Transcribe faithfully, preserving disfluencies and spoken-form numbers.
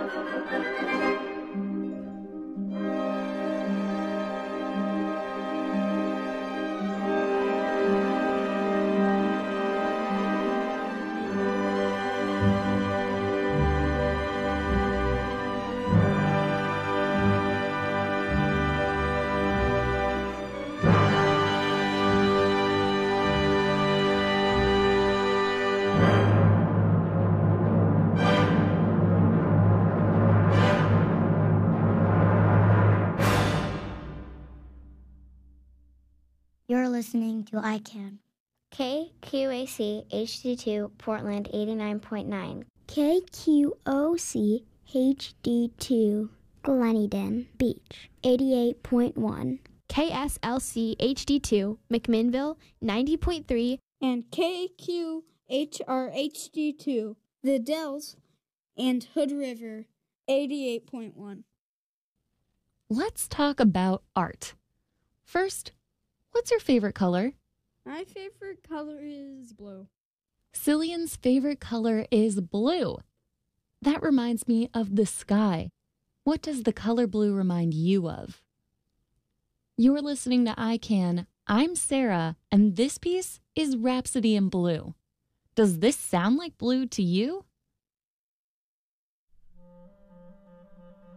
You're listening to I CAN. K Q A C H D two Portland eighty-nine point nine. K Q O C H D two Gleneden Beach eighty-eight point one. K S L C H D two McMinnville ninety point three. And K Q H R H D two The Dells and Hood River eighty-eight point one. Let's talk about art. First, what's your favorite color? My favorite color is blue. Cillian's favorite color is blue. That reminds me of the sky. What does the color blue remind you of? You're listening to I CAN. I'm Sarah, and this piece is Rhapsody in Blue. Does this sound like blue to you?